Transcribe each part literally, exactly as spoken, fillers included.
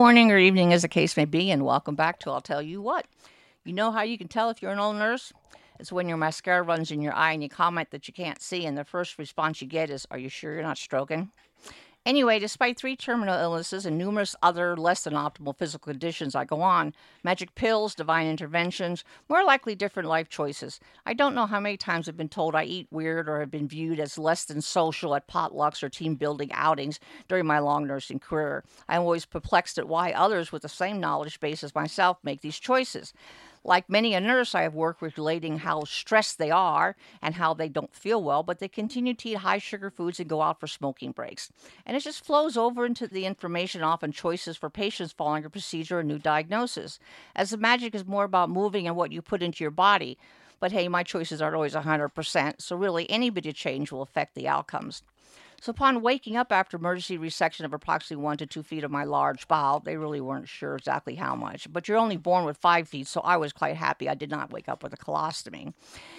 Morning or evening, as the case may be, and welcome back to I'll Tell You What. You know how you can tell if you're an old nurse? It's when your mascara runs in your eye and you comment that you can't see, and the first response you get is, "Are you sure you're not stroking?" Anyway, despite three terminal illnesses and numerous other less than optimal physical conditions, I go on. Magic pills, divine interventions, more likely different life choices. I don't know how many times I've been told I eat weird or have been viewed as less than social at potlucks or team building outings during my long nursing career. I'm always perplexed at why others with the same knowledge base as myself make these choices. Like many a nurse, I have worked with relating how stressed they are and how they don't feel well, but they continue to eat high sugar foods and go out for smoking breaks. And it just flows over into the information, often choices for patients following a procedure or new diagnosis, as the magic is more about moving and what you put into your body. But hey, my choices aren't always one hundred percent, so really any bit of change will affect the outcomes. So upon waking up after emergency resection of approximately one to two feet of my large bowel, they really weren't sure exactly how much. But you're only born with five feet, so I was quite happy I did not wake up with a colostomy.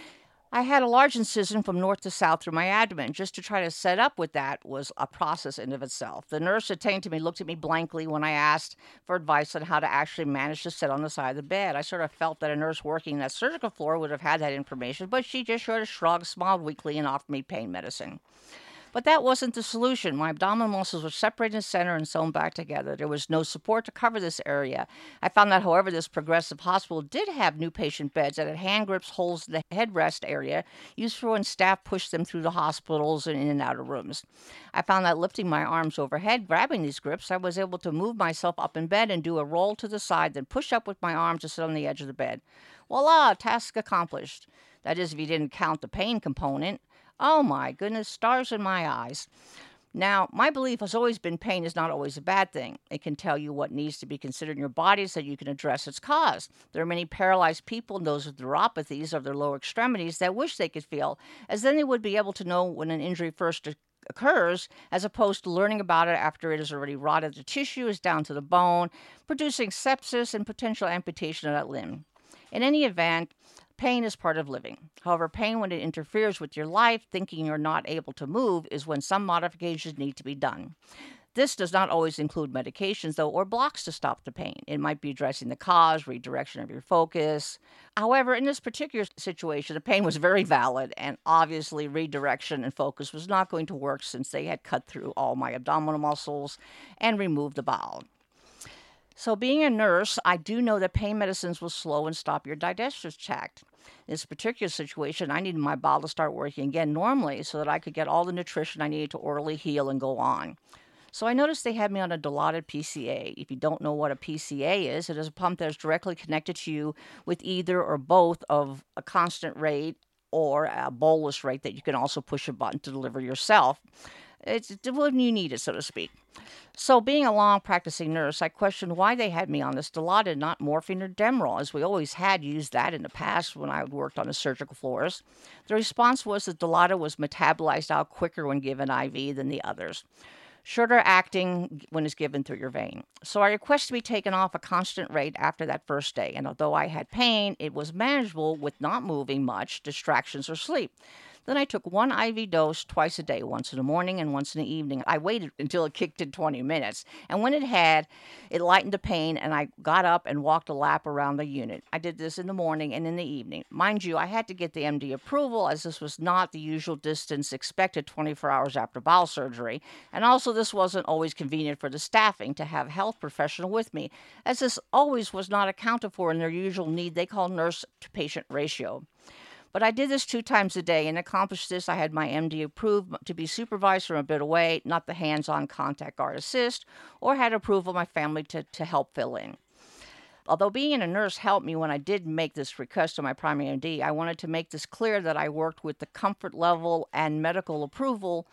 I had a large incision from north to south through my abdomen. Just to try to set up with that was a process in of itself. The nurse attending to me looked at me blankly when I asked for advice on how to actually manage to sit on the side of the bed. I sort of felt that a nurse working that surgical floor would have had that information, but she just sort of shrugged, smiled weakly, and offered me pain medicine. But that wasn't the solution. My abdominal muscles were separated in the center and sewn back together. There was no support to cover this area. I found that, however, this progressive hospital did have new patient beds that had hand grips, holes in the headrest area, used for when staff pushed them through the hospitals and in and out of rooms. I found that lifting my arms overhead, grabbing these grips, I was able to move myself up in bed and do a roll to the side, then push up with my arms to sit on the edge of the bed. Voila, task accomplished. That is, if you didn't count the pain component. Oh my goodness, stars in my eyes. Now, my belief has always been pain is not always a bad thing. It can tell you what needs to be considered in your body so you can address its cause. There are many paralyzed people and those with neuropathies of their lower extremities that wish they could feel, as then they would be able to know when an injury first occurs, as opposed to learning about it after it has already rotted the tissue, is down to the bone, producing sepsis and potential amputation of that limb. In any event, pain is part of living. However, pain when it interferes with your life, thinking you're not able to move, is when some modifications need to be done. This does not always include medications, though, or blocks to stop the pain. It might be addressing the cause, redirection of your focus. However, in this particular situation, the pain was very valid, and obviously redirection and focus was not going to work since they had cut through all my abdominal muscles and removed the bowel. So, being a nurse, I do know that pain medicines will slow and stop your digestive tract. In this particular situation, I needed my bowel to start working again normally so that I could get all the nutrition I needed to orally heal and go on. So I noticed they had me on a Dilaudid P C A. If you don't know what a P C A is, it is a pump that is directly connected to you with either or both of a constant rate or a bolus rate that you can also push a button to deliver yourself. It's when you need it, so to speak. So, being a long practicing nurse, I questioned why they had me on this Dilaudid, not morphine or Demerol, as we always had used that in the past when I had worked on the surgical floors. The response was that Dilaudid was metabolized out quicker when given I V than the others, shorter acting when it's given through your vein. So I requested to be taken off a constant rate after that first day, and although I had pain, it was manageable with not moving much, distractions, or sleep. Then I took one I V dose twice a day, once in the morning and once in the evening. I waited until it kicked in twenty minutes. And when it had, it lightened the pain, and I got up and walked a lap around the unit. I did this in the morning and in the evening. Mind you, I had to get the M D approval, as this was not the usual distance expected twenty-four hours after bowel surgery. And also, this wasn't always convenient for the staffing to have a health professional with me, as this always was not accounted for in their usual need they call nurse to patient ratio. But I did this two times a day and accomplished this. I had my M D approved to be supervised from a bit away, not the hands-on contact guard assist, or had approval of my family to, to help fill in. Although being a nurse helped me when I did make this request to my primary M D, I wanted to make this clear that I worked with the comfort level and medical approval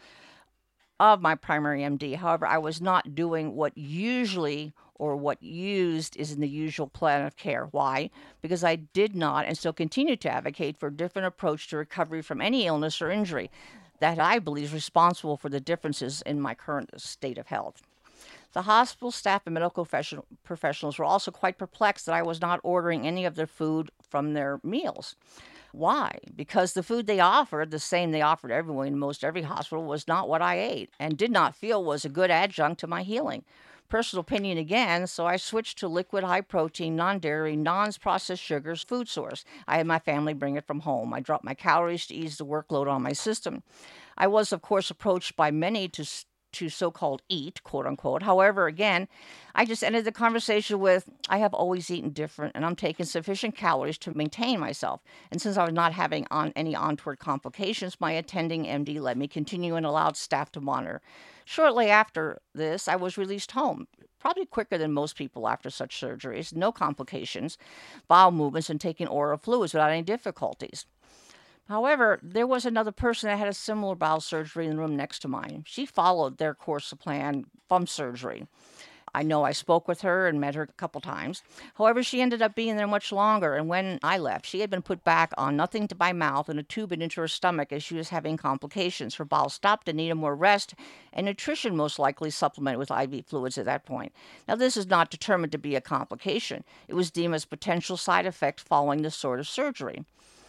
of my primary M D. However, I was not doing what usually or what used is in the usual plan of care. Why? Because I did not and still continue to advocate for a different approach to recovery from any illness or injury that I believe is responsible for the differences in my current state of health. The hospital staff and medical profession- professionals were also quite perplexed that I was not ordering any of their food from their meals. Why? Because the food they offered, the same they offered everyone in most every hospital, was not what I ate and did not feel was a good adjunct to my healing. Personal opinion again, so I switched to liquid, high protein, non dairy, non processed sugars food source. I had my family bring it from home. I dropped my calories to ease the workload on my system. I was, of course, approached by many to to so-called eat, quote unquote. However, again, I just ended the conversation with, I have always eaten different and I'm taking sufficient calories to maintain myself. And since I was not having on any untoward complications, my attending M D let me continue and allowed staff to monitor. Shortly after this, I was released home. Probably quicker than most people after such surgeries, no complications, bowel movements, and taking oral fluids without any difficulties. However, there was another person that had a similar bowel surgery in the room next to mine. She followed their course of plan from surgery. I know I spoke with her and met her a couple times. However, she ended up being there much longer, and when I left, she had been put back on nothing to by mouth and a tube into her stomach as she was having complications. Her bowel stopped and needed more rest, and nutrition most likely supplemented with I V fluids at that point. Now, this is not determined to be a complication. It was deemed as potential side effect following this sort of surgery.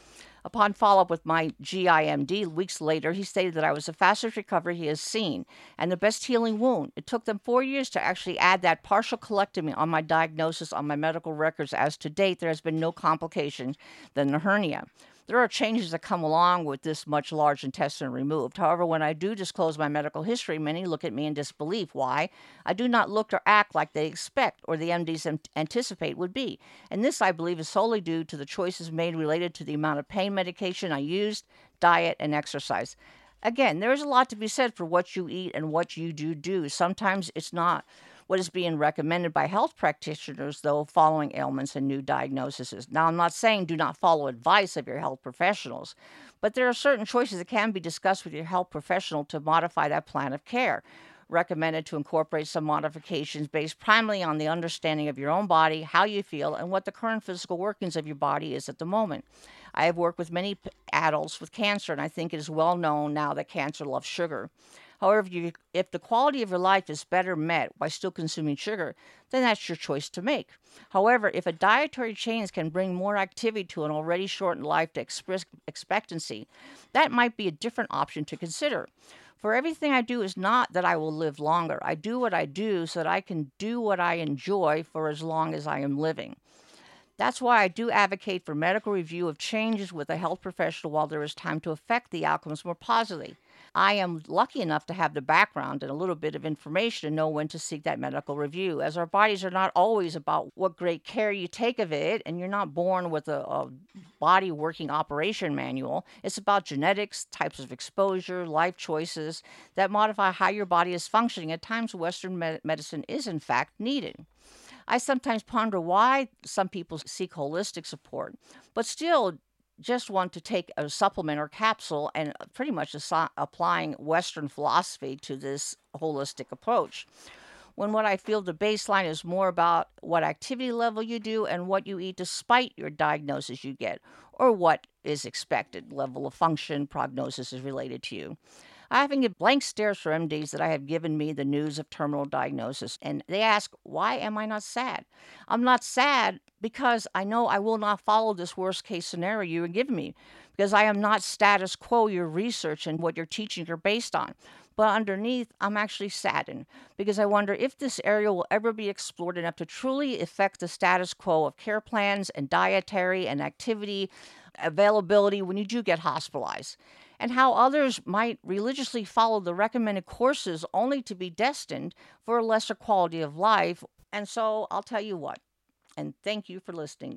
Upon follow-up with my G I M D weeks later, he stated that I was the fastest recovery he has seen and the best healing wound. It took them four years to actually add that partial colectomy on my diagnosis on my medical records, as to date there has been no complication than the hernia. There are changes that come along with this much large intestine removed. However, when I do disclose my medical history, many look at me in disbelief. Why? I do not look or act like they expect or the M Ds anticipate would be. And this, I believe, is solely due to the choices made related to the amount of pain medication I used, diet, and exercise. Again, there is a lot to be said for what you eat and what you do do. Sometimes it's not what is being recommended by health practitioners, though, following ailments and new diagnoses. Now, I'm not saying do not follow advice of your health professionals, but there are certain choices that can be discussed with your health professional to modify that plan of care. Recommended to incorporate some modifications based primarily on the understanding of your own body, how you feel, and what the current physical workings of your body is at the moment. I have worked with many adults with cancer, and I think it is well known now that cancer loves sugar. However, if, you, if the quality of your life is better met by still consuming sugar, then that's your choice to make. However, if a dietary change can bring more activity to an already shortened life to express expectancy, that might be a different option to consider. For everything I do is not that I will live longer. I do what I do so that I can do what I enjoy for as long as I am living. That's why I do advocate for medical review of changes with a health professional while there is time to affect the outcomes more positively. I am lucky enough to have the background and a little bit of information to know when to seek that medical review, as our bodies are not always about what great care you take of it, and you're not born with a, a body working operation manual. It's about genetics, types of exposure, life choices that modify how your body is functioning. At times, Western med- medicine is in fact needed. I sometimes ponder why some people seek holistic support, but still just want to take a supplement or capsule and pretty much assi- applying Western philosophy to this holistic approach. When what I feel the baseline is more about what activity level you do and what you eat despite your diagnosis you get, or what is expected level of function prognosis is related to you. I often get blank stares from M Ds that I have given me the news of terminal diagnosis, and they ask, why am I not sad? I'm not sad because I know I will not follow this worst case scenario you are giving me, because I am not status quo your research and what your teachings are based on. But underneath, I'm actually saddened because I wonder if this area will ever be explored enough to truly affect the status quo of care plans and dietary and activity availability when you do get hospitalized, and how others might religiously follow the recommended courses only to be destined for a lesser quality of life. And so I'll tell you what, and thank you for listening.